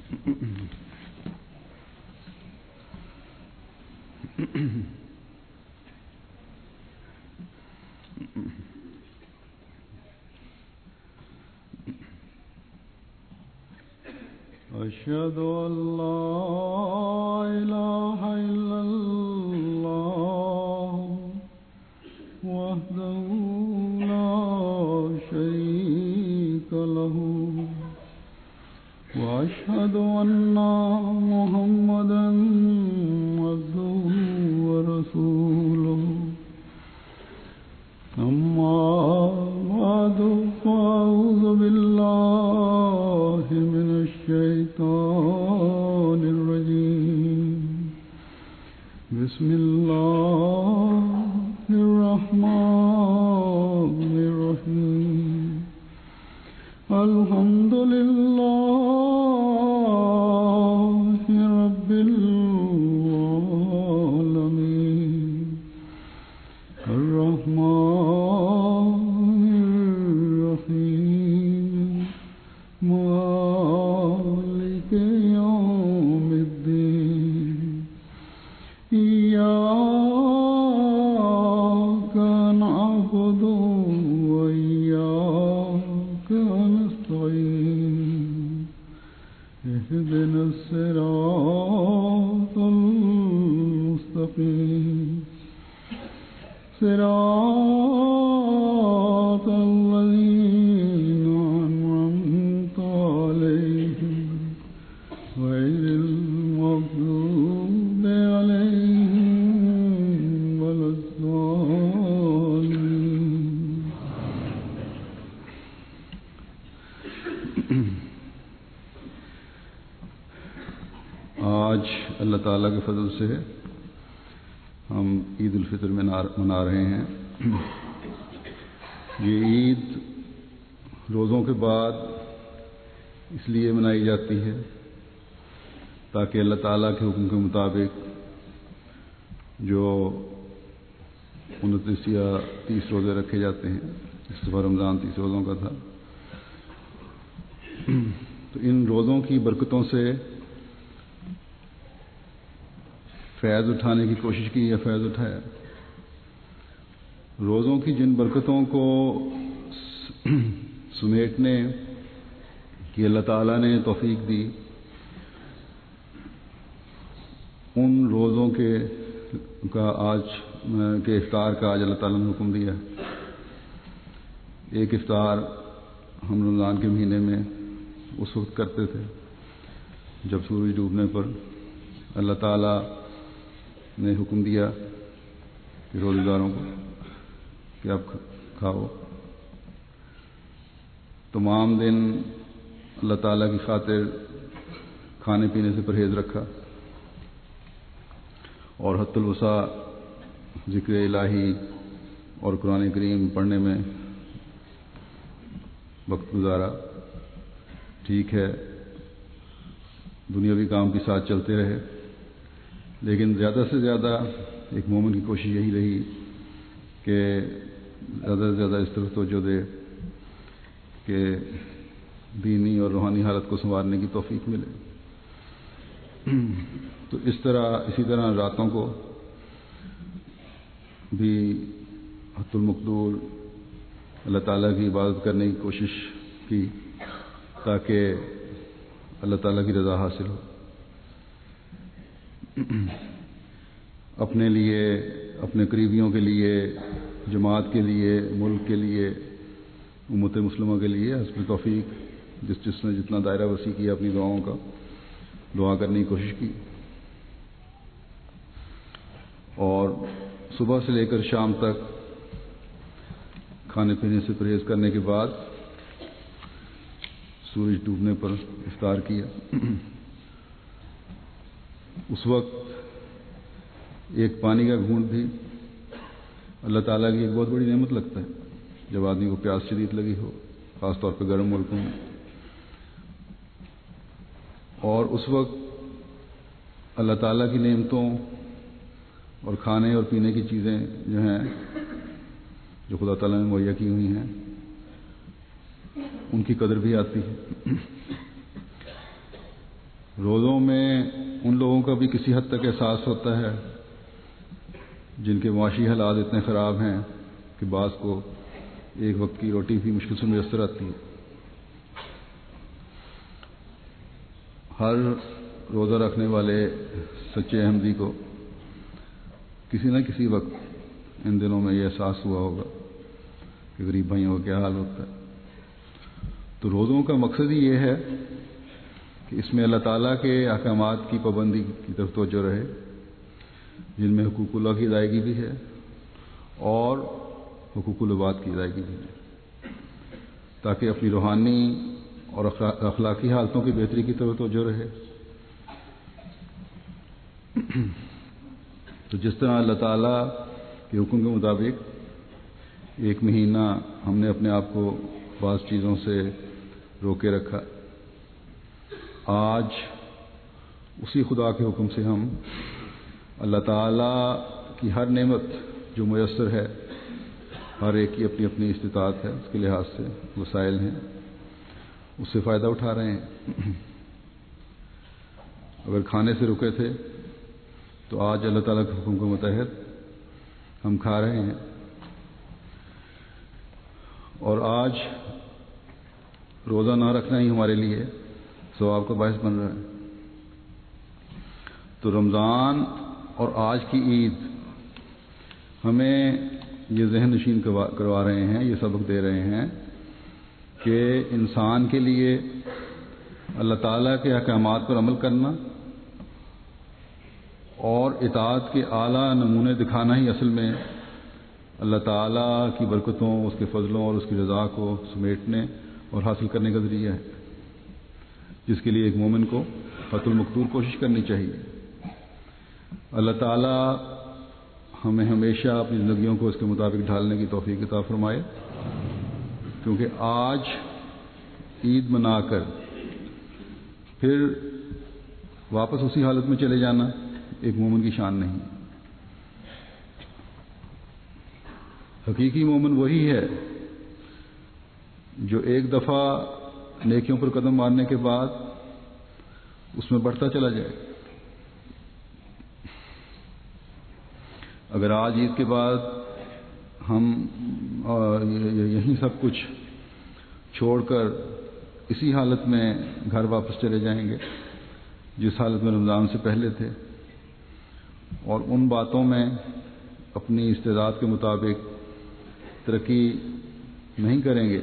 أشهد أن لا إله إلا الله وحده لا شريك له وأشهد أن محمدا عبده ورسوله أما بعد فأعوذ بالله من الشيطان الرجيم بسم الله الرحمن الرحيم الحمد لله رب العالمين الرحمن الرحيم مالك يوم الدين إياك نعبد وإياك نستعين اهدنا الصراط المستقيم صراط الذين أنعمت عليهم غير المغضوب عليهم ولا الضالين. آج اللہ تعالیٰ کے فضل سے ہم عید الفطر منا رہے ہیں. یہ عید روزوں کے بعد اس لیے منائی جاتی ہے تاکہ اللہ تعالیٰ کے حکم کے مطابق جو 29 یا 30 روزے رکھے جاتے ہیں، اس دفعہ رمضان 30 روزوں کا تھا، تو ان روزوں کی برکتوں سے فیض اٹھانے کی کوشش کی یا فیض اٹھایا. روزوں کی جن برکتوں کو سمیٹنے کی اللہ تعالیٰ نے توفیق دی، ان روزوں کا آج کے افطار کا آج اللہ تعالیٰ نے حکم دیا. ایک افطار ہم رمضان کے مہینے میں اس وقت کرتے تھے جب سورج ڈوبنے پر اللہ تعالیٰ نے حکم دیا کہ روزہ داروں کو کہ آپ کھاؤ. تمام دن اللہ تعالیٰ کی خاطر کھانے پینے سے پرہیز رکھا اور حت الوسع ذکر الہی اور قرآن کریم پڑھنے میں وقت گزارا. ٹھیک ہے، دنیاوی کام کے ساتھ چلتے رہے، لیکن زیادہ سے زیادہ ایک مومن کی کوشش یہی رہی کہ زیادہ سے زیادہ اس طرف توجہ دے کہ دینی اور روحانی حالت کو سنوارنے کی توفیق ملے. تو اسی طرح راتوں کو بھی حت المقدور اللہ تعالیٰ کی عبادت کرنے کی کوشش کی تاکہ اللہ تعالیٰ کی رضا حاصل ہو. اپنے لیے، اپنے قریبیوں کے لیے، جماعت کے لیے، ملک کے لیے، امت مسلمہ کے لیے حسب توفیق جس نے جتنا دائرہ وسیع کیا اپنی دعاؤں کا، دعا کرنے کی کوشش کی. اور صبح سے لے کر شام تک کھانے پینے سے پرہیز کرنے کے بعد سورج ڈوبنے پر افطار کیا. اس وقت ایک پانی کا گھونٹ بھی اللہ تعالیٰ کی ایک بہت بڑی نعمت لگتا ہے جب آدمی کو پیاس شدید لگی ہو، خاص طور پہ گرم ملکوں میں. اور اس وقت اللہ تعالیٰ کی نعمتوں اور کھانے اور پینے کی چیزیں جو ہیں جو خدا تعالیٰ نے مہیا کی ہوئی ہیں ان کی قدر بھی آتی ہے. روزوں میں ان لوگوں کا بھی کسی حد تک احساس ہوتا ہے جن کے معاشی حالات اتنے خراب ہیں کہ بعض کو ایک وقت کی روٹی بھی مشکل سے میسر آتی ہے۔ ہر روزہ رکھنے والے سچے احمدی کو کسی نہ کسی وقت ان دنوں میں یہ احساس ہوا ہوگا کہ غریب بھائیوں کا کیا حال ہوتا ہے۔ تو روزوں کا مقصد ہی یہ ہے کہ اس میں اللہ تعالیٰ کے احکامات کی پابندی کی طرف توجہ رہے، جن میں حقوق اللہ کی ادائیگی بھی ہے اور حقوق العباد کی ادائیگی بھی ہے، تاکہ اپنی روحانی اور اخلاقی حالتوں کی بہتری کی طرف توجہ رہے۔ تو جس طرح اللہ تعالیٰ کے حکم کے مطابق ایک مہینہ ہم نے اپنے آپ کو بعض چیزوں سے روکے رکھا، آج اسی خدا کے حکم سے ہم اللہ تعالیٰ کی ہر نعمت جو میسر ہے، ہر ایک کی اپنی اپنی استطاعت ہے، اس کے لحاظ سے وسائل ہیں، اس سے فائدہ اٹھا رہے ہیں۔ اگر کھانے سے رکے تھے تو آج اللہ تعالیٰ کے حکم کے متحد ہم کھا رہے ہیں، اور آج روزہ نہ رکھنا ہی ہمارے لیے ثواب کا باعث بن رہا ہے۔ تو رمضان اور آج کی عید ہمیں یہ ذہن نشین کروا رہے ہیں، یہ سبق دے رہے ہیں کہ انسان کے لیے اللہ تعالیٰ کے احکامات پر عمل کرنا اور اطاعت کے اعلیٰ نمونے دکھانا ہی اصل میں اللہ تعالیٰ کی برکتوں، اس کے فضلوں اور اس کی رضا کو سمیٹنے اور حاصل کرنے کا ذریعہ ہے، جس کے لیے ایک مومن کو حت المقدور کوشش کرنی چاہیے۔ اللہ تعالیٰ ہمیں ہمیشہ اپنی زندگیوں کو اس کے مطابق ڈھالنے کی توفیق عطا فرمائے، کیونکہ آج عید منا کر پھر واپس اسی حالت میں چلے جانا ایک مومن کی شان نہیں۔ حقیقی مومن وہی ہے جو ایک دفعہ نیکیوں پر قدم مارنے کے بعد اس میں بڑھتا چلا جائے۔ اگر آج عید کے بعد ہم یہیں سب کچھ چھوڑ کر اسی حالت میں گھر واپس چلے جائیں گے جس حالت میں رمضان سے پہلے تھے، اور ان باتوں میں اپنی استعداد کے مطابق ترقی نہیں کریں گے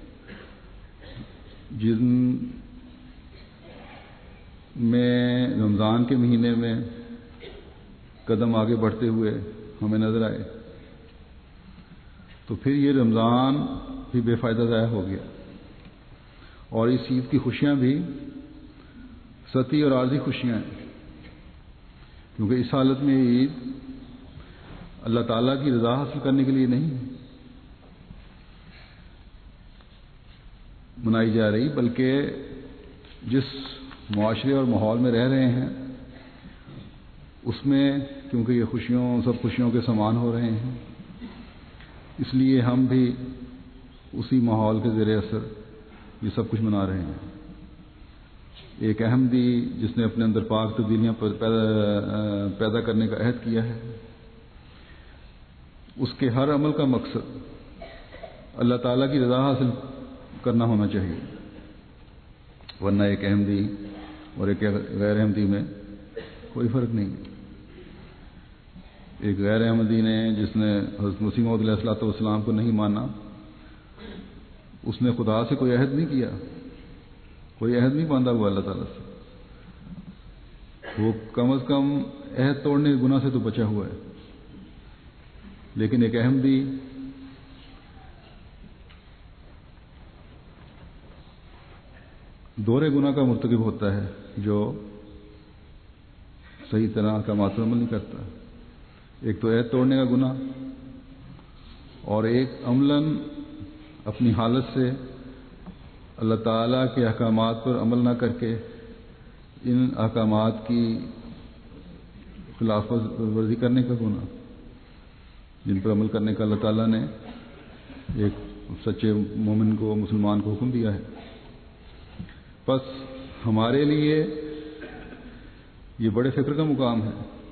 جن میں رمضان کے مہینے میں قدم آگے بڑھتے ہوئے ہمیں نظر آئے، تو پھر یہ رمضان بھی بے فائدہ ضائع ہو گیا، اور اس عید کی خوشیاں بھی سطحی اور عارضی خوشیاں ہیں، کیونکہ اس حالت میں یہ عید اللہ تعالیٰ کی رضا حاصل کرنے کے لیے نہیں منائی جا رہی، بلکہ جس معاشرے اور ماحول میں رہ رہے ہیں اس میں کیونکہ یہ سب خوشیوں کے سامان ہو رہے ہیں، اس لیے ہم بھی اسی ماحول کے زیر اثر یہ سب کچھ منا رہے ہیں۔ ایک احمدی جس نے اپنے اندر پاک تبدیلیاں پیدا کرنے کا عہد کیا ہے، اس کے ہر عمل کا مقصد اللہ تعالیٰ کی رضا حاصل کرنا ہونا چاہیے، ورنہ ایک احمدی اور ایک غیر احمدی میں کوئی فرق نہیں ہے۔ ایک غیر احمدی نے جس نے حضرت مسیح موعود علیہ الصلوۃ والسلام کو نہیں مانا، اس نے خدا سے کوئی عہد نہیں کیا، کوئی عہد نہیں باندھا ہوا اللہ تعالیٰ سے، وہ کم از کم عہد توڑنے کے گناہ سے تو بچا ہوا ہے۔ لیکن ایک احمدی دوہرے گناہ کا مرتکب ہوتا ہے جو صحیح طرح کا عمل نہیں کرتا، ایک تو عہد توڑنے کا گناہ، اور ایک عملاً اپنی حالت سے اللہ تعالیٰ کے احکامات پر عمل نہ کر کے ان احکامات کی خلاف ورزی کرنے کا گناہ، جن پر عمل کرنے کا اللہ تعالیٰ نے ایک سچے مومن کو، مسلمان کو حکم دیا ہے۔ بس ہمارے لیے یہ بڑے فکر کا مقام ہے.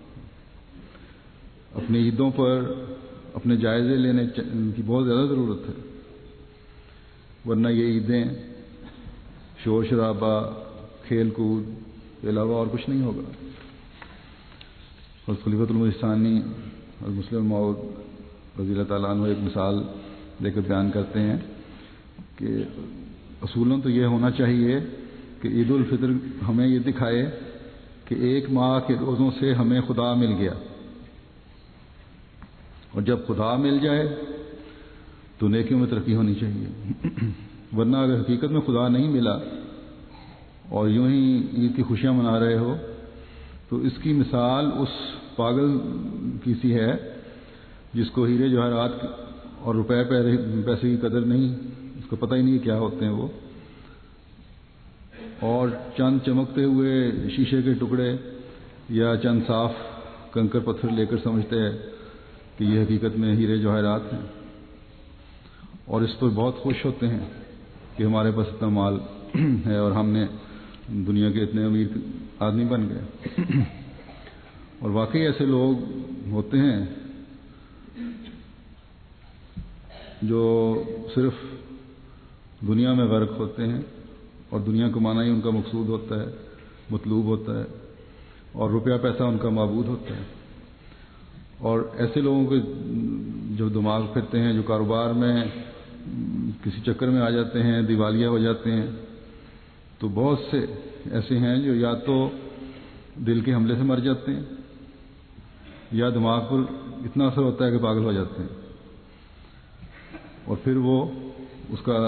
اپنی عیدوں پر اپنے جائزے لینے کی بہت زیادہ ضرورت ہے، ورنہ یہ عیدیں شور شرابہ کھیل کود کے علاوہ اور کچھ نہیں ہوگا. اور خلیفۃ المسیح ثانی اور مسلم موعود رضی اللہ تعالیٰ عنہ ایک مثال لے کر بیان کرتے ہیں کہ اصولاً تو یہ ہونا چاہیے کہ عید الفطر ہمیں یہ دکھائے کہ ایک ماہ کے روزوں سے ہمیں خدا مل گیا، اور جب خدا مل جائے تو نیکیوں میں ترقی ہونی چاہیے. ورنہ اگر حقیقت میں خدا نہیں ملا اور یوں ہی عید کی خوشیاں منا رہے ہو تو اس کی مثال اس پاگل کی سی ہے جس کو ہیرے جواہرات اور روپے پیسے کی قدر نہیں، اس کو پتہ ہی نہیں کیا ہوتے ہیں وہ، اور چند چمکتے ہوئے شیشے کے ٹکڑے یا چند صاف کنکر پتھر لے کر سمجھتے ہیں کہ یہ حقیقت میں ہیرے جواہرات ہیں، اور اس پر بہت خوش ہوتے ہیں کہ ہمارے پاس اتنا مال ہے اور ہم نے دنیا کے اتنے امیر آدمی بن گئے. اور واقعی ایسے لوگ ہوتے ہیں جو صرف دنیا میں غرق ہوتے ہیں اور دنیا کمانا ہی ان کا مقصود ہوتا ہے، مطلوب ہوتا ہے، اور روپیہ پیسہ ان کا معبود ہوتا ہے. اور ایسے لوگوں کے جو دماغ پھرتے ہیں، جو کاروبار میں کسی چکر میں آ جاتے ہیں، دیوالیہ ہو جاتے ہیں، تو بہت سے ایسے ہیں جو یا تو دل کے حملے سے مر جاتے ہیں یا دماغ پر اتنا اثر ہوتا ہے کہ پاگل ہو جاتے ہیں، اور پھر وہ اس کا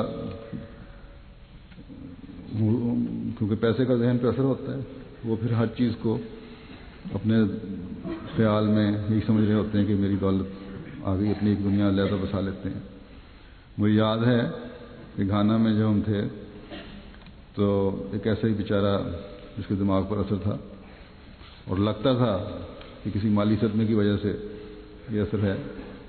کیونکہ پیسے کا ذہن پہ اثر ہوتا ہے، وہ پھر ہر چیز کو اپنے خیال میں یہی سمجھ رہے ہوتے ہیں کہ میری دولت آ گئی، اپنی ایک دنیا علیحدہ بسا لیتے ہیں. مجھے یاد ہے کہ گھانا میں جب ہم تھے تو ایک ایسا ہی بیچارہ جس کے دماغ پر اثر تھا اور لگتا تھا کہ کسی مالی صدمے کی وجہ سے یہ اثر ہے.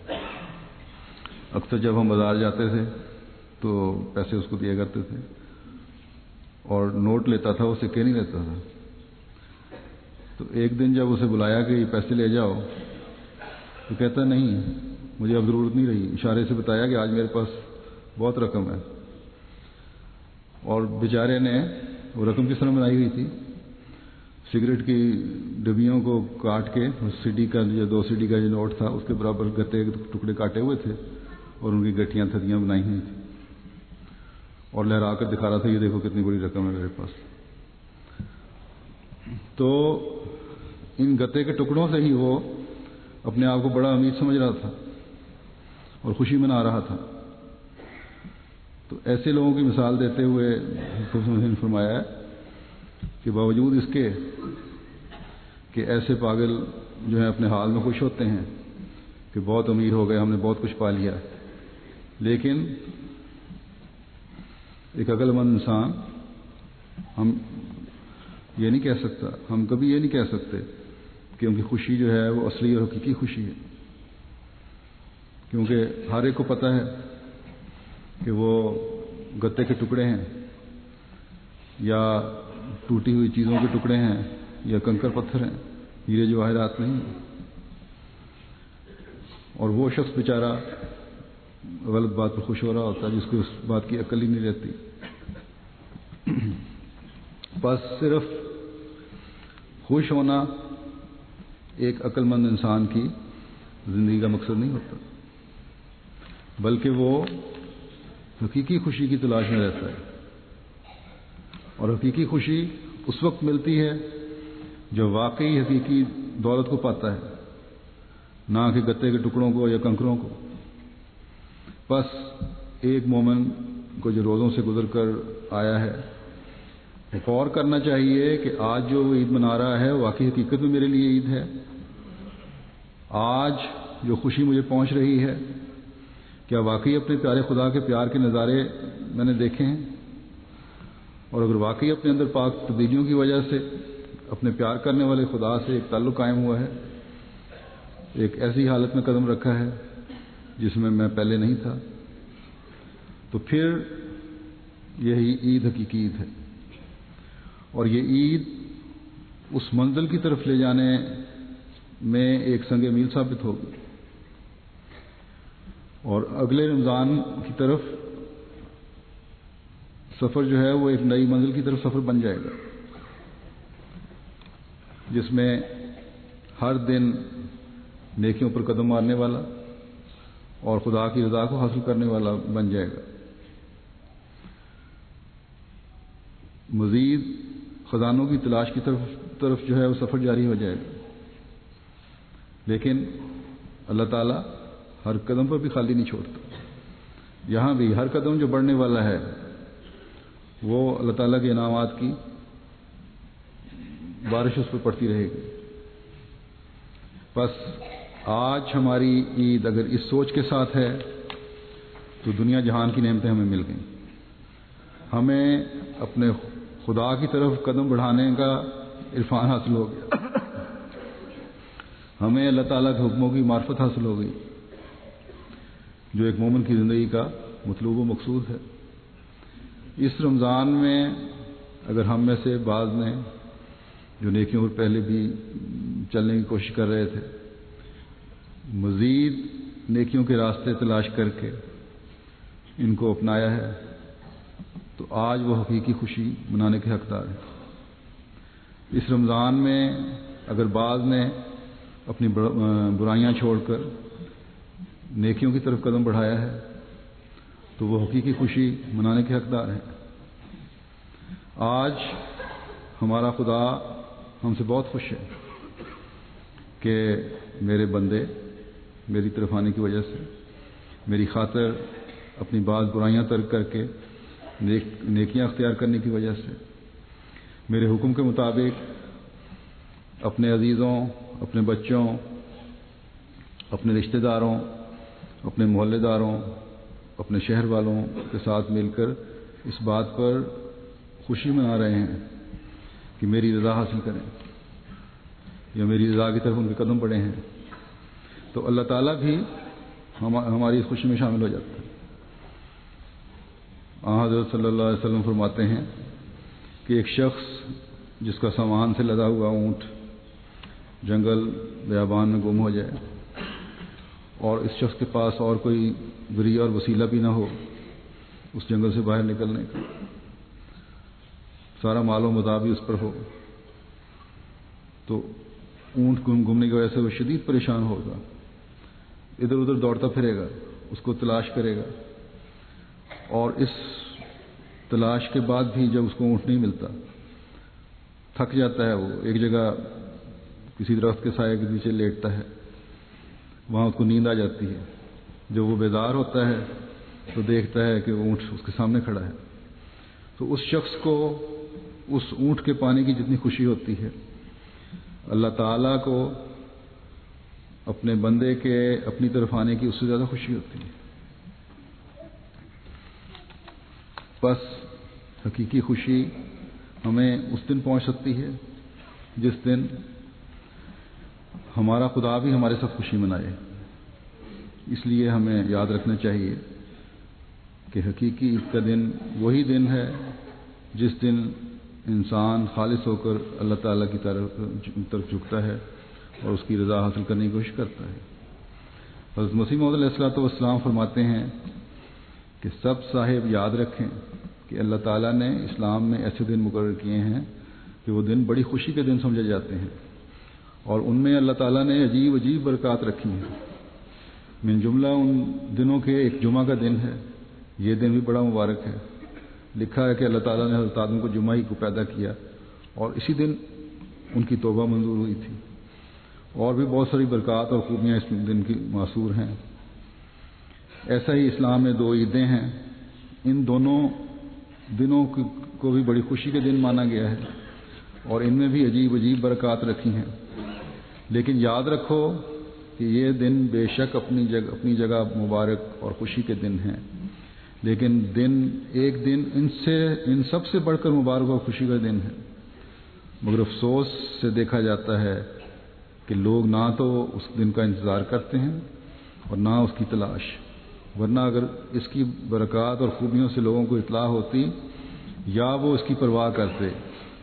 اکثر جب ہم بازار جاتے تھے تو پیسے اس کو دیا کرتے تھے اور نوٹ لیتا تھا، وہ سکے نہیں لیتا تھا. تو ایک دن جب اسے بلایا کہ یہ پیسے لے جاؤ تو کہتا نہیں، مجھے اب ضرورت نہیں رہی. اشارے سے بتایا کہ آج میرے پاس بہت رقم ہے. اور بیچارے نے وہ رقم کس طرح بنائی ہوئی تھی، سگریٹ کی ڈبیوں کو کاٹ کے سیڈی کا جو 2 سیڈی کا جو نوٹ تھا اس کے برابر گتے ٹکڑے کاٹے ہوئے تھے اور ان کی گٹھیاں تھدیاں بنائی ہوئی تھیں اور لہرا کر دکھا رہا تھا یہ دیکھو کتنی بڑی رقم ہے میرے پاس. تو ان گتے کے ٹکڑوں سے ہی وہ اپنے آپ کو بڑا امیر سمجھ رہا تھا اور خوشی منا رہا تھا. تو ایسے لوگوں کی مثال دیتے ہوئے نے فرمایا ہے کہ باوجود اس کے کہ ایسے پاگل جو ہیں اپنے حال میں خوش ہوتے ہیں کہ بہت امیر ہو گئے، ہم نے بہت کچھ پا لیا، لیکن ایک عقل مند انسان ہم یہ نہیں کہہ سکتا، ہم کبھی یہ نہیں کہہ سکتے کہ ان کی خوشی جو ہے وہ اصلی اور حقیقی خوشی ہے، کیونکہ ہر ایک کو پتہ ہے کہ وہ گتے کے ٹکڑے ہیں یا ٹوٹی ہوئی چیزوں کے ٹکڑے ہیں یا کنکر پتھر ہیں، ہیرے جواہرات نہیں. اور وہ شخص بیچارہ غلط بات پر خوش ہو رہا ہوتا ہے جس کو اس بات کی عقل ہی نہیں رہتی. بس صرف خوش ہونا ایک عقل مند انسان کی زندگی کا مقصد نہیں ہوتا، بلکہ وہ حقیقی خوشی کی تلاش میں رہتا ہے. اور حقیقی خوشی اس وقت ملتی ہے جو واقعی حقیقی دولت کو پاتا ہے، نہ کہ گتے کے ٹکڑوں کو یا کنکروں کو. بس ایک مومن کو جو روزوں سے گزر کر آیا ہے غور کرنا چاہیے کہ آج جو وہ عید منا رہا ہے واقعی حقیقت میں میرے لیے عید ہے. آج جو خوشی مجھے پہنچ رہی ہے کیا واقعی اپنے پیارے خدا کے پیار کے نظارے میں نے دیکھے ہیں؟ اور اگر واقعی اپنے اندر پاک تبدیلیوں کی وجہ سے اپنے پیار کرنے والے خدا سے ایک تعلق قائم ہوا ہے، ایک ایسی حالت میں قدم رکھا ہے جس میں میں پہلے نہیں تھا، تو پھر یہی عید حقیقی عید ہے. اور یہ عید اس منزل کی طرف لے جانے میں ایک سنگ میل ثابت ہوگی، اور اگلے رمضان کی طرف سفر جو ہے وہ ایک نئی منزل کی طرف سفر بن جائے گا، جس میں ہر دن نیکیوں پر قدم مارنے والا اور خدا کی رضا کو حاصل کرنے والا بن جائے گا۔ مزید خزانوں کی تلاش کی طرف جو ہے وہ سفر جاری ہو جائے گا، لیکن اللہ تعالیٰ ہر قدم پر بھی خالی نہیں چھوڑتا۔ یہاں بھی ہر قدم جو بڑھنے والا ہے وہ اللہ تعالیٰ کے انعامات کی بارش اس پر پڑتی رہے گی۔ بس آج ہماری عید اگر اس سوچ کے ساتھ ہے تو دنیا جہان کی نعمتیں ہمیں مل گئیں۔ ہمیں اپنے خدا کی طرف قدم بڑھانے کا عرفان حاصل ہو گیا، ہمیں اللہ تعالیٰ کے حکموں کی معرفت حاصل ہو گئی، جو ایک مومن کی زندگی کا مطلوب و مقصود ہے۔ اس رمضان میں اگر ہم میں سے بعض نے جو نیکیوں پر پہلے بھی چلنے کی کوشش کر رہے تھے، مزید نیکیوں کے راستے تلاش کر کے ان کو اپنایا ہے، تو آج وہ حقیقی خوشی منانے کے حقدار ہیں۔ اس رمضان میں اگر بعض نے اپنی برائیاں چھوڑ کر نیکیوں کی طرف قدم بڑھایا ہے تو وہ حقیقی خوشی منانے کے حقدار ہیں۔ آج ہمارا خدا ہم سے بہت خوش ہے کہ میرے بندے میری طرف آنے کی وجہ سے، میری خاطر اپنی بعض برائیاں ترک کر کے نیکیاں اختیار کرنے کی وجہ سے، میرے حکم کے مطابق اپنے عزیزوں، اپنے بچوں، اپنے رشتہ داروں، اپنے محلے داروں، اپنے شہر والوں کے ساتھ مل کر اس بات پر خوشی منا رہے ہیں کہ میری رضا حاصل کریں یا میری رضا کی طرف ان کے قدم بڑھے ہیں، تو اللہ تعالیٰ بھی ہماری اس خوشی میں شامل ہو جاتا ہے۔ حضرت صلی اللہ علیہ وسلم فرماتے ہیں کہ ایک شخص جس کا سامان سے لدا ہوا اونٹ جنگل بیابان میں گم ہو جائے اور اس شخص کے پاس اور کوئی ذریعہ اور وسیلہ بھی نہ ہو اس جنگل سے باہر نکلنے کا، سارا مال و متاع بھی اس پر ہو، تو اونٹ گمنے کی وجہ سے وہ شدید پریشان ہوگا، ادھر ادھر دوڑتا پھرے گا، اس کو تلاش کرے گا، اور اس تلاش کے بعد بھی جب اس کو اونٹ نہیں ملتا تھک جاتا ہے، وہ ایک جگہ کسی درخت کے سائے کے نیچے لیٹتا ہے، وہاں اس کو نیند آ جاتی ہے، جب وہ بیدار ہوتا ہے تو دیکھتا ہے کہ وہ اونٹ اس کے سامنے کھڑا ہے، تو اس شخص کو اس اونٹ کے پانے کی جتنی خوشی ہوتی ہے اللہ تعالیٰ کو اپنے بندے کے اپنی طرف آنے کی اس سے زیادہ خوشی ہوتی ہے۔ بس حقیقی خوشی ہمیں اس دن پہنچ سکتی ہے جس دن ہمارا خدا بھی ہمارے ساتھ خوشی منائے۔ اس لیے ہمیں یاد رکھنا چاہیے کہ حقیقی عید کا دن وہی دن ہے جس دن انسان خالص ہو کر اللہ تعالیٰ کی طرف جھکتا ہے اور اس کی رضا حاصل کرنے کی کوشش کرتا ہے۔ حضرت مسیح موعود علیہ الصلوۃ والسلام فرماتے ہیں کہ سب صاحب یاد رکھیں کہ اللہ تعالیٰ نے اسلام میں ایسے دن مقرر کیے ہیں کہ وہ دن بڑی خوشی کے دن سمجھے جاتے ہیں، اور ان میں اللہ تعالیٰ نے عجیب عجیب برکات رکھی ہیں۔ من جملہ ان دنوں کے ایک جمعہ کا دن ہے، یہ دن بھی بڑا مبارک ہے۔ لکھا ہے کہ اللہ تعالیٰ نے حضرت آدم کو جمعہ ہی کو پیدا کیا اور اسی دن ان کی توبہ منظور ہوئی تھی، اور بھی بہت ساری برکات اور خوبیاں اس دن کی معصور ہیں۔ ایسا ہی اسلام میں دو عیدیں ہیں، ان دونوں دنوں کو بھی بڑی خوشی کے دن مانا گیا ہے اور ان میں بھی عجیب عجیب برکات رکھی ہیں، لیکن یاد رکھو کہ یہ دن بے شک اپنی جگہ مبارک اور خوشی کے دن ہیں، لیکن ایک دن ان سب سے بڑھ کر مبارک اور خوشی کا دن ہے، مگر افسوس سے دیکھا جاتا ہے کہ لوگ نہ تو اس دن کا انتظار کرتے ہیں اور نہ اس کی تلاش، ورنہ اگر اس کی برکات اور خوبیوں سے لوگوں کو اطلاع ہوتی یا وہ اس کی پرواہ کرتے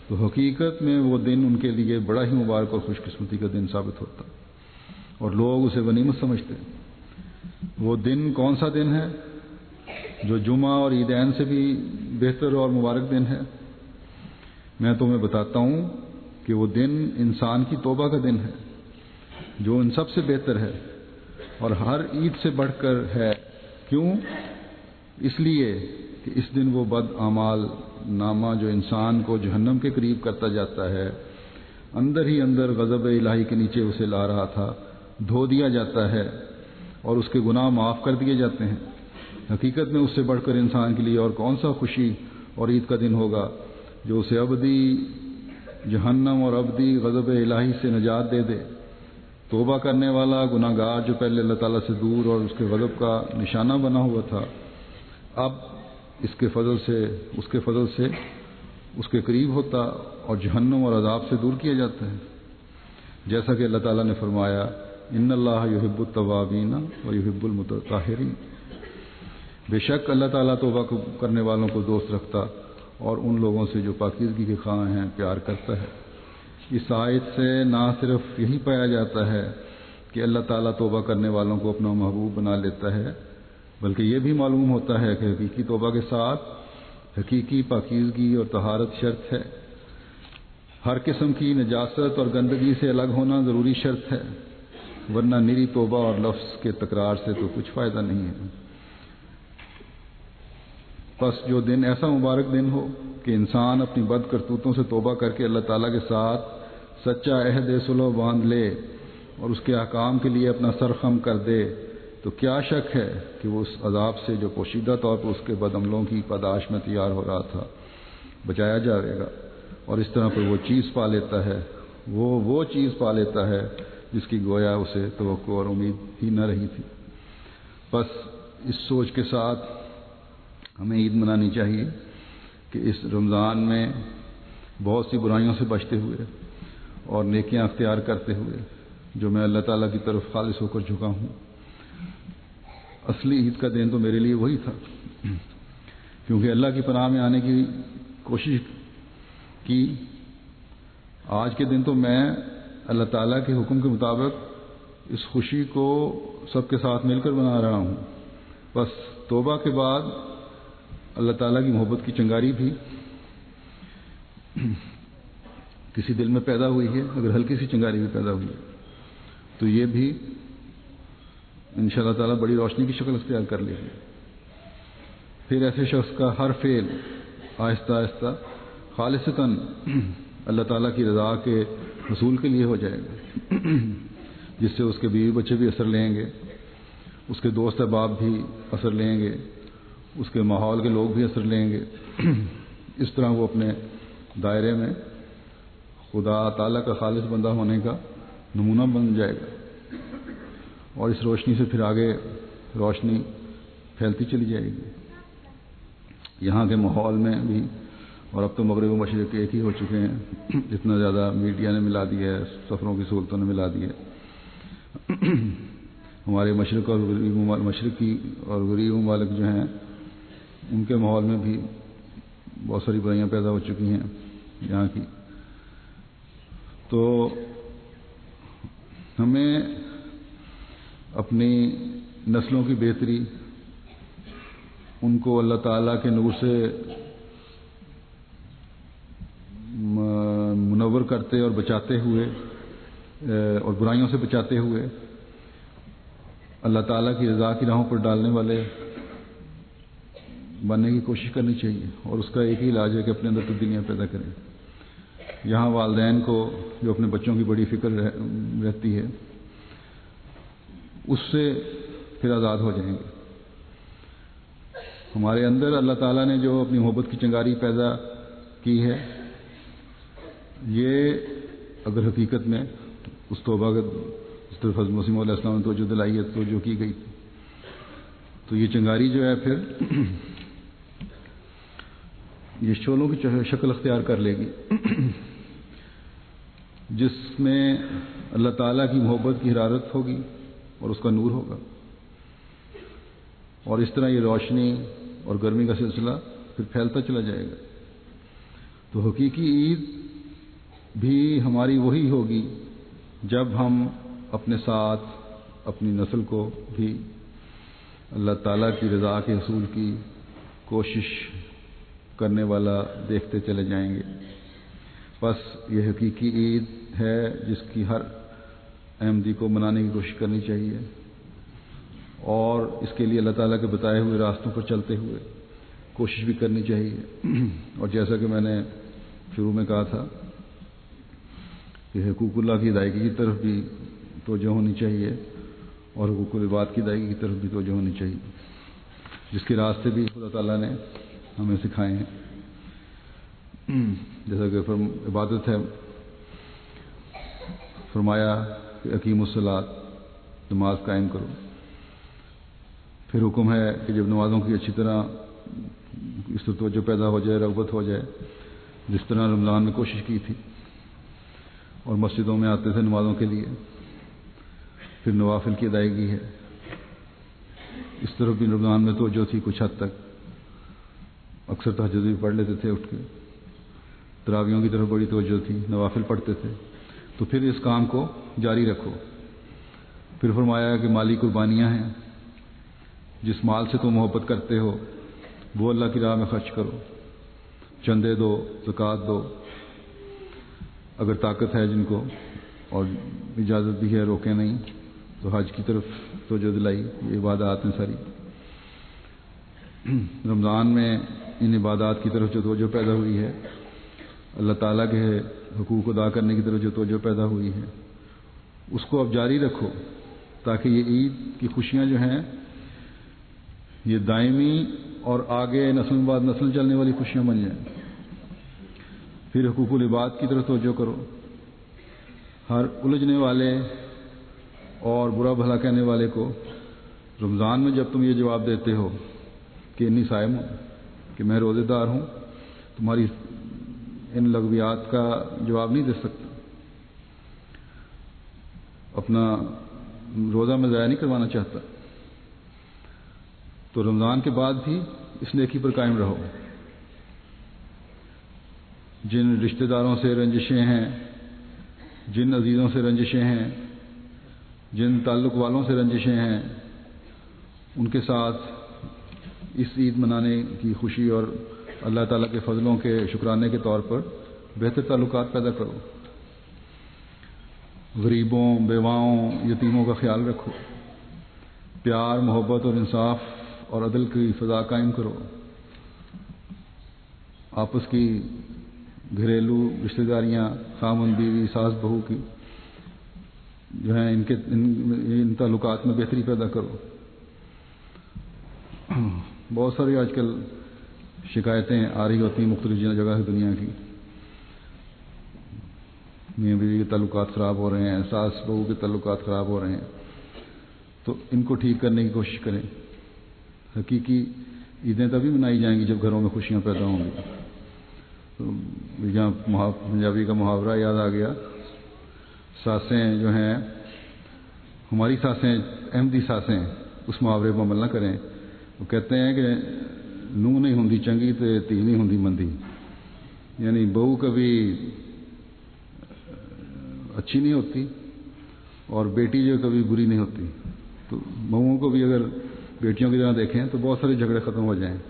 تو حقیقت میں وہ دن ان کے لیے بڑا ہی مبارک اور خوش قسمتی کا دن ثابت ہوتا، اور لوگ اسے غنیمت سمجھتے ہیں۔ وہ دن کون سا دن ہے جو جمعہ اور عیدین سے بھی بہتر اور مبارک دن ہے؟ میں تمہیں بتاتا ہوں کہ وہ دن انسان کی توبہ کا دن ہے، جو ان سب سے بہتر ہے اور ہر عید سے بڑھ کر ہے۔ کیوں؟ اس لیے کہ اس دن وہ بد اعمال نامہ جو انسان کو جہنم کے قریب کرتا جاتا ہے، اندر ہی اندر غضب الہی کے نیچے اسے لا رہا تھا، دھو دیا جاتا ہے اور اس کے گناہ معاف کر دیے جاتے ہیں۔ حقیقت میں اس سے بڑھ کر انسان کے لیے اور کون سا خوشی اور عید کا دن ہوگا جو اسے ابدی جہنم اور ابدی غضب الہی سے نجات دے دے۔ توبہ کرنے والا گناہ گار جو پہلے اللہ تعالیٰ سے دور اور اس کے غضب کا نشانہ بنا ہوا تھا، اب اس کے فضل سے اس کے قریب ہوتا اور جہنم اور عذاب سے دور کیا جاتا ہے، جیسا کہ اللہ تعالیٰ نے فرمایا ان اللہ یحب التوابین و یحب المتطہرین۔ بے شک اللہ تعالیٰ توبہ کرنے والوں کو دوست رکھتا اور ان لوگوں سے جو پاکیزگی کے خواہاں ہیں پیار کرتا ہے۔ اس آیت سے نہ صرف یہی پایا جاتا ہے کہ اللہ تعالیٰ توبہ کرنے والوں کو اپنا محبوب بنا لیتا ہے، بلکہ یہ بھی معلوم ہوتا ہے کہ حقیقی توبہ کے ساتھ حقیقی پاکیزگی اور طہارت شرط ہے۔ ہر قسم کی نجاست اور گندگی سے الگ ہونا ضروری شرط ہے، ورنہ نری توبہ اور لفظ کے تکرار سے تو کچھ فائدہ نہیں ہے۔ پس جو دن ایسا مبارک دن ہو کہ انسان اپنی بد کرتوتوں سے توبہ کر کے اللہ تعالیٰ کے ساتھ سچا عہد صلح باندھ لے اور اس کے احکام کے لیے اپنا سر خم کر دے، تو کیا شک ہے کہ وہ اس عذاب سے جو پوشیدہ طور پر اس کے بد عملوں کی پاداش میں تیار ہو رہا تھا بچایا جائے گا، اور اس طرح پر وہ چیز پا لیتا ہے، وہ چیز پا لیتا ہے جس کی گویا اسے توقع اور امید ہی نہ رہی تھی۔ بس اس سوچ کے ساتھ ہمیں عید منانی چاہیے کہ اس رمضان میں بہت سی برائیوں سے بچتے ہوئے اور نیکیاں اختیار کرتے ہوئے جو میں اللہ تعالیٰ کی طرف خالص ہو کر جھکا ہوں۔ اصلی عید کا دن تو میرے لیے وہی تھا، کیونکہ اللہ کی پناہ میں آنے کی کوشش کی۔ آج کے دن تو میں اللہ تعالیٰ کے حکم کے مطابق اس خوشی کو سب کے ساتھ مل کر بنا رہا ہوں۔ بس توبہ کے بعد اللہ تعالیٰ کی محبت کی چنگاری بھی کسی دل میں پیدا ہوئی ہے، اگر ہلکی سی چنگاری بھی پیدا ہوئی ہے تو یہ بھی انشاءاللہ تعالیٰ بڑی روشنی کی شکل اختیار کر لے گی۔ پھر ایسے شخص کا ہر فعل آہستہ آہستہ خالصتاً اللہ تعالیٰ کی رضا کے حصول کے لیے ہو جائے گا، جس سے اس کے بیوی بچے بھی اثر لیں گے، اس کے دوست احباب بھی اثر لیں گے، اس کے ماحول کے لوگ بھی اثر لیں گے۔ اس طرح وہ اپنے دائرے میں خدا تعالیٰ کا خالص بندہ ہونے کا نمونہ بن جائے گا، اور اس روشنی سے پھر آگے روشنی پھیلتی چلی جائے گی۔ یہاں کے ماحول میں بھی، اور اب تو مغرب و مشرق ایک ہی ہو چکے ہیں، اتنا زیادہ میڈیا نے ملا دیا ہے، سفروں کی سہولتوں نے ملا دی ہے۔ ہمارے مشرقی اور غریب ممالک جو ہیں ان کے ماحول میں بھی بہت ساری برائیاں پیدا ہو چکی ہیں یہاں کی۔ تو ہمیں اپنی نسلوں کی بہتری، ان کو اللہ تعالیٰ کے نور سے منور کرتے اور بچاتے ہوئے اور برائیوں سے بچاتے ہوئے اللہ تعالیٰ کی رضا کی راہوں پر ڈالنے والے بننے کی کوشش کرنی چاہیے، اور اس کا ایک ہی علاج ہے کہ اپنے اندر تبدیلیاں پیدا کریں۔ یہاں والدین کو جو اپنے بچوں کی بڑی فکر رہتی ہے، اس سے پھر آزاد ہو جائیں گے۔ ہمارے اندر اللہ تعالیٰ نے جو اپنی محبت کی چنگاری پیدا کی ہے، یہ اگر حقیقت میں اس توبہ کا اس طرف حضرت مسیح علیہ السلام نے توجہ دلائی ہے، توجہ کی گئی، تو یہ چنگاری جو ہے پھر یہ شعلوں کی شکل اختیار کر لے گی، جس میں اللہ تعالیٰ کی محبت کی حرارت ہوگی اور اس کا نور ہوگا، اور اس طرح یہ روشنی اور گرمی کا سلسلہ پھر پھیلتا چلا جائے گا۔ تو حقیقی عید بھی ہماری وہی ہوگی جب ہم اپنے ساتھ اپنی نسل کو بھی اللہ تعالیٰ کی رضا کے حصول کی کوشش کرنے والا دیکھتے چلے جائیں گے۔ بس یہ حقیقی عید ہے جس کی ہر احمدی کو منانے کی کوشش کرنی چاہیے، اور اس کے لیے اللہ تعالیٰ کے بتائے ہوئے راستوں پر چلتے ہوئے کوشش بھی کرنی چاہیے۔ اور جیسا کہ میں نے شروع میں کہا تھا کہ حقوق اللہ کی ادائیگی کی طرف بھی توجہ ہونی چاہیے، اور حقوق العباد کی ادائیگی کی طرف بھی توجہ ہونی چاہیے، جس کے راستے بھی خدا تعالیٰ نے ہمیں سکھائے ہیں۔ جیسا کہ عبادت ہے، فرمایا کہ اقیم الصلاۃ، نماز قائم کرو۔ پھر حکم ہے کہ جب نمازوں کی اچھی طرح اس پر توجہ پیدا ہو جائے، رغبت ہو جائے، جس طرح رمضان میں کوشش کی تھی اور مسجدوں میں آتے تھے نمازوں کے لیے، پھر نوافل کی ادائیگی ہے، اس طرف بھی رمضان میں توجہ تھی کچھ حد تک۔ اکثر تہجد بھی پڑھ لیتے تھے اٹھ کے، تراویحوں کی طرف بڑی توجہ تھی، نوافل پڑھتے تھے، تو پھر اس کام کو جاری رکھو۔ پھر فرمایا کہ مالی قربانیاں ہیں، جس مال سے تم محبت کرتے ہو وہ اللہ کی راہ میں خرچ کرو، چندے دو، زکوٰۃ دو، اگر طاقت ہے جن کو اور اجازت بھی ہے، روکے نہیں، تو حج کی طرف توجہ دلائی۔ یہ عبادات ہیں ساری۔ رمضان میں ان عبادات کی طرف جو توجہ پیدا ہوئی ہے، اللہ تعالیٰ کے حقوق ادا کرنے کی طرف جو توجہ پیدا ہوئی ہے، اس کو اب جاری رکھو، تاکہ یہ عید کی خوشیاں جو ہیں یہ دائمی اور آگے نسل بعد نسل چلنے والی خوشیاں بن جائیں۔ پھر حقوق العباد کی طرف توجہ کرو۔ ہر الجھنے والے اور برا بھلا کہنے والے کو رمضان میں جب تم یہ جواب دیتے ہو کہ انی صائم ہوں، کہ میں روزے دار ہوں، تمہاری ان لغویات کا جواب نہیں دے سکتا، اپنا روزہ میں ضائع نہیں کروانا چاہتا، تو رمضان کے بعد بھی اس نیکی پر قائم رہو۔ جن رشتہ داروں سے رنجشیں ہیں، جن عزیزوں سے رنجشیں ہیں، جن تعلق والوں سے رنجشیں ہیں، ان کے ساتھ اس عید منانے کی خوشی اور اللہ تعالیٰ کے فضلوں کے شکرانے کے طور پر بہتر تعلقات پیدا کرو۔ غریبوں، بیواؤں، یتیموں کا خیال رکھو، پیار، محبت اور انصاف اور عدل کی فضا قائم کرو۔ آپس کی گھریلو رشتہ داریاں، خامن بیوی، ساس بہو کی جو ہیں، ان تعلقات میں بہتری پیدا کرو۔ بہت ساری آج کل شکایتیں آ رہی ہوتی ہیں مختلف جگہ سے دنیا کی، میاں بیوی کے تعلقات خراب ہو رہے ہیں، ساس بہو کے تعلقات خراب ہو رہے ہیں، تو ان کو ٹھیک کرنے کی کوشش کریں۔ حقیقی عیدیں تبھی منائی جائیں گی جب گھروں میں خوشیاں پیدا ہوں گی۔ تو یہاں پنجابی کا محاورہ یاد آ گیا، ساسیں جو ہیں ہماری ساسیں، احمدی ساسیں، اس محاورے پر عمل نہ کریں۔ وہ کہتے ہیں کہ نوں نہیں ہوندی چنگی تے تھی نہیں ہوندی مندی، یعنی بہو کبھی اچھی نہیں ہوتی اور بیٹی جو کبھی بری نہیں ہوتی۔ تو بہوؤں کو بھی اگر بیٹیوں کی طرح دیکھیں تو بہت سارے جھگڑے ختم ہو جائیں۔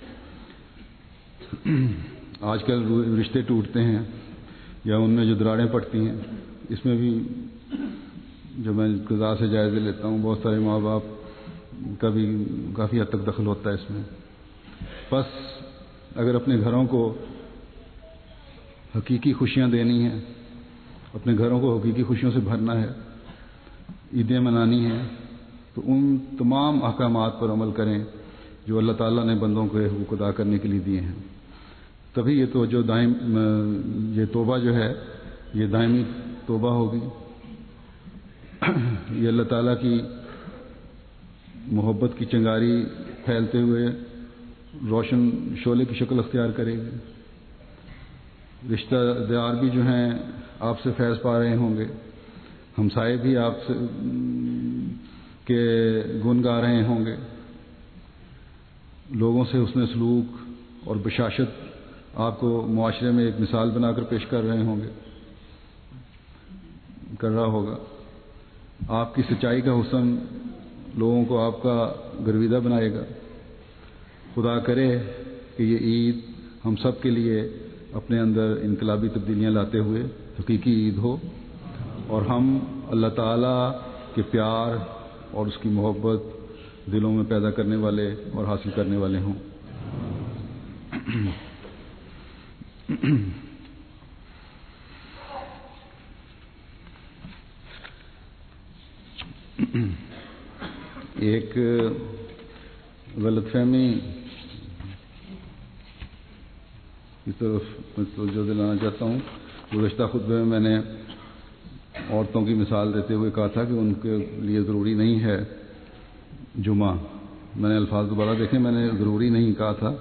آج کل رشتے ٹوٹتے ہیں یا ان میں جو دراڑیں پڑتی ہیں، اس میں بھی جو میں قضا سے جائزے لیتا ہوں، بہت سارے ماں باپ کا بھی کافی حد تک دخل ہوتا ہے اس میں۔ بس اگر اپنے گھروں کو حقیقی خوشیاں دینی ہیں، اپنے گھروں کو حقیقی خوشیوں سے بھرنا ہے، عیدیں منانی ہیں، تو ان تمام احکامات پر عمل کریں جو اللہ تعالیٰ نے بندوں کو حقوق ادا کرنے کے لیے دیے ہیں۔ تبھی یہ توجہ یہ توبہ جو ہے یہ دائمی توبہ ہوگی، یہ اللہ تعالیٰ کی محبت کی چنگاری پھیلتے ہوئے روشن شعلے کی شکل اختیار کرے گی۔ رشتہ دار بھی جو ہیں آپ سے فیض پا رہے ہوں گے، ہمسائے بھی آپ سے کے گن گا رہے ہوں گے، لوگوں سے حسن سلوک اور بشاشت آپ کو معاشرے میں ایک مثال بنا کر پیش کر رہے ہوں گے۔ کر رہا ہوگا. آپ کی سچائی کا حسن لوگوں کو آپ کا گرویدہ بنائے گا. خدا کرے کہ یہ عید ہم سب کے لیے اپنے اندر انقلابی تبدیلیاں لاتے ہوئے حقیقی عید ہو، اور ہم اللہ تعالیٰ کے پیار اور اس کی محبت دلوں میں پیدا کرنے والے اور حاصل کرنے والے ہوں. ایک غلط فہمی کی طرف میں توجہ دلانا چاہتا ہوں. گزشتہ خطبے میں نے عورتوں کی مثال دیتے ہوئے کہا تھا کہ ان کے لیے ضروری نہیں ہے جمعہ. میں نے الفاظ دوبارہ دیکھے، میں نے ضروری نہیں کہا تھا،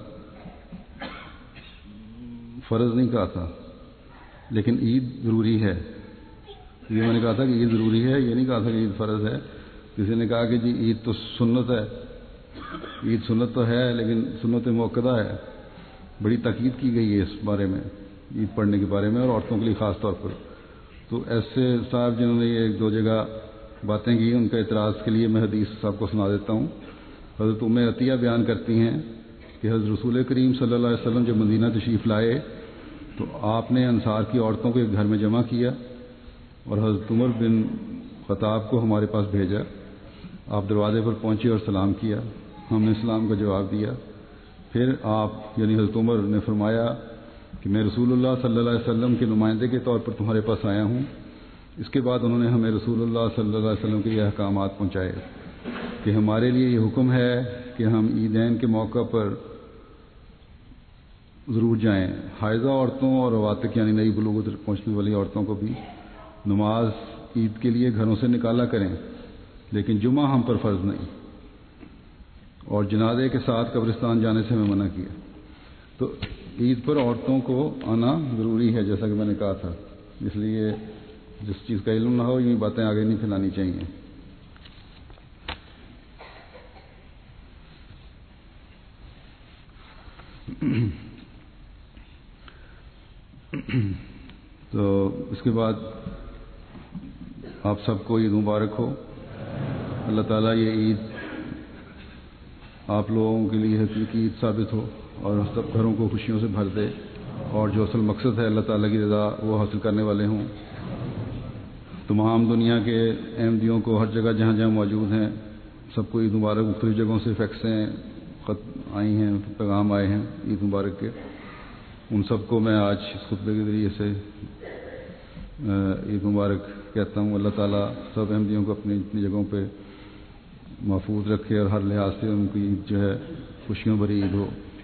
فرض نہیں کہا تھا، لیکن عید ضروری ہے. یہ میں نے کہا تھا کہ عید ضروری ہے، یہ نہیں کہا تھا کہ عید فرض ہے. کسی نے کہا کہ جی عید تو سنت ہے. عید سنت تو ہے لیکن سنت موقدہ ہے. بڑی تاکید کی گئی ہے اس بارے میں، عید پڑھنے کے بارے میں، اور عورتوں کے لیے خاص طور پر. تو ایسے صاحب جنہوں نے یہ ایک دو جگہ باتیں کی، ان کا اعتراض کے لیے میں حدیث صاحب کو سنا دیتا ہوں. حضرت ام عطیہ بیان کرتی ہیں کہ حضرت رسول کریم صلی اللہ علیہ وسلم جب مدینہ تشریف لائے تو آپ نے انصار کی عورتوں کو ایک گھر میں جمع کیا اور حضرت عمر بن خطاب کو ہمارے پاس بھیجا. آپ دروازے پر پہنچے اور سلام کیا. ہم نے سلام کا جواب دیا. پھر آپ یعنی حضرت عمر نے فرمایا کہ میں رسول اللہ صلی اللہ علیہ وسلم کے نمائندے کے طور پر تمہارے پاس آیا ہوں. اس کے بعد انہوں نے ہمیں رسول اللہ صلی اللہ علیہ وسلم کے یہ احکامات پہنچائے کہ ہمارے لیے یہ حکم ہے کہ ہم عیدین کے موقع پر ضرور جائیں. حائضہ عورتوں اور رواتق یعنی نئی بلوغت پہنچنے والی عورتوں کو بھی نماز عید کے لیے گھروں سے نکالا کریں، لیکن جمعہ ہم پر فرض نہیں. اور جنازے کے ساتھ قبرستان جانے سے ہمیں منع کیا. تو عید پر عورتوں کو آنا ضروری ہے جیسا کہ میں نے کہا تھا. اس لیے جس چیز کا علم نہ ہو یہ باتیں آگے نہیں پھیلانی چاہیے. تو اس کے بعد آپ سب کو عید مبارک ہو. اللہ تعالیٰ یہ عید آپ لوگوں کے لیے حقیقی عید ثابت ہو اور سب گھروں کو خوشیوں سے بھر دے، اور جو اصل مقصد ہے اللہ تعالیٰ کی رضا وہ حاصل کرنے والے ہوں. تمام دنیا کے احمدیوں کو ہر جگہ جہاں جہاں موجود ہیں سب کو عید مبارک. مختلف جگہوں سے فیکسیں خط آئی ہیں، پیغام آئے ہیں عید مبارک کے. ان سب کو میں آج اس خطبے کے ذریعے سے عید مبارک کہتا ہوں. اللہ تعالیٰ سب احمدیوں کو اپنی اپنی جگہوں پہ محفوظ رکھے اور ہر لحاظ سے ان کی عید جو ہے خوشیوں بھری عید ہو.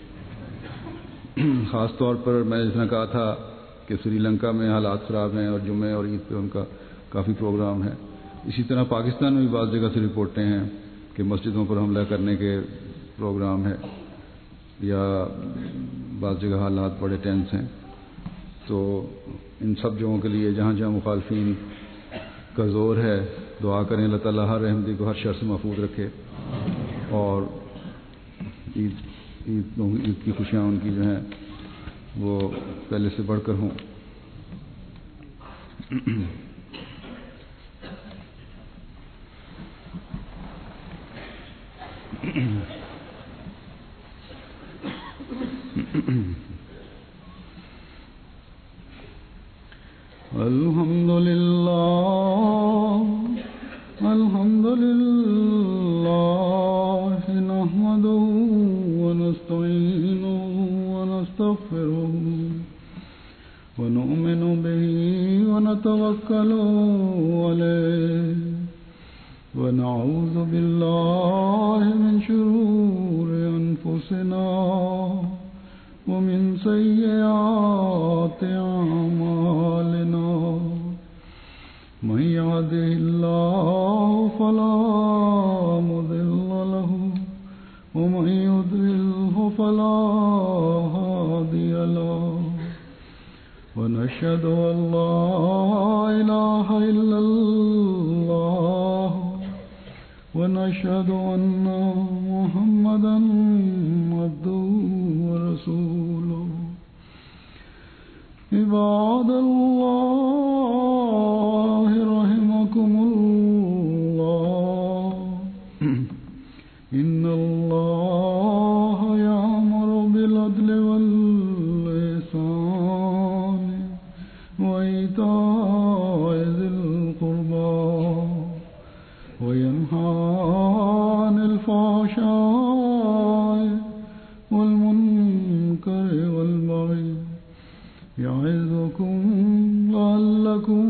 خاص طور پر میں جس نے کہا تھا کہ سری لنکا میں حالات خراب ہیں اور جمعے اور عید پہ ان کا کافی پروگرام ہے. اسی طرح پاکستان میں بھی بعض جگہ سے رپورٹیں ہیں کہ مسجدوں پر حملہ کرنے کے پروگرام ہے یا بعض جگہ حالات بڑے ٹینس ہیں. تو ان سب جگہوں کے لیے جہاں جہاں مخالفین کا زور ہے دعا کریں اللہ تعالیٰ ہر احمدی کو ہر شر سے محفوظ رکھے اور عید کی خوشیاں ان کی جو ہیں وہ پہلے سے بڑھ کر ہوں. الحمد لله نحمده ونستعينه ونستغفره ونؤمن به ونتوكل عليه ونعوذ بالله من شرور أنفسنا ومن سيئات أعمالنا. من يهده الله فلا مضل له ومن يضلله فلا هادي له. ونشهد أن لا إله إلا الله ونشهد أن محمدا عبده ورسوله. عباد الله لعلكم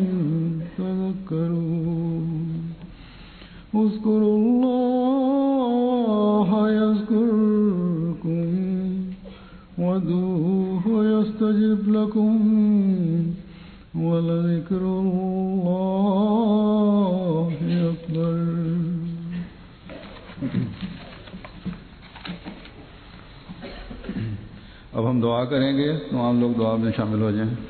تذكرون اذكروا الله يذكركم وادعوه يستجب لكم ولذكر الله أكبر. اب ہم دعا کریں گے، تمام لوگ دعا میں شامل ہو جائیں.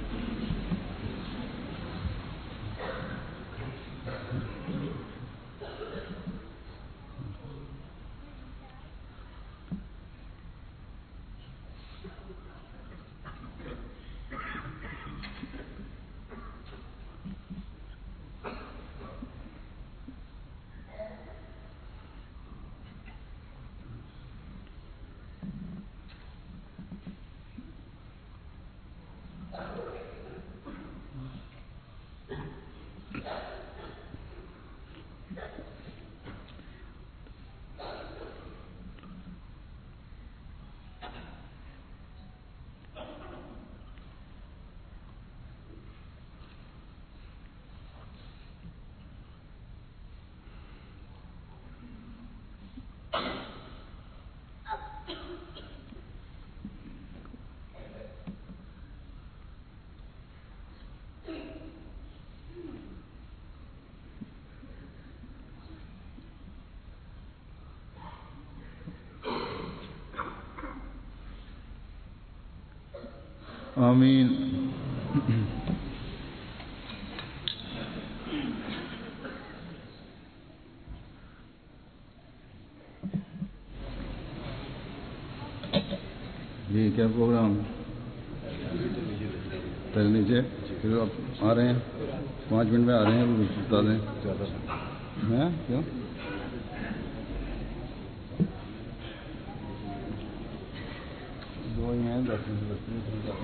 آمین. جی کیا پروگرام؟ پہلے نیچے پھر آپ آ رہے ہیں 5 منٹ میں آ رہے ہیں، بتا دیں. ہیں کیا؟ دو ہی ہیں 10 منٹ.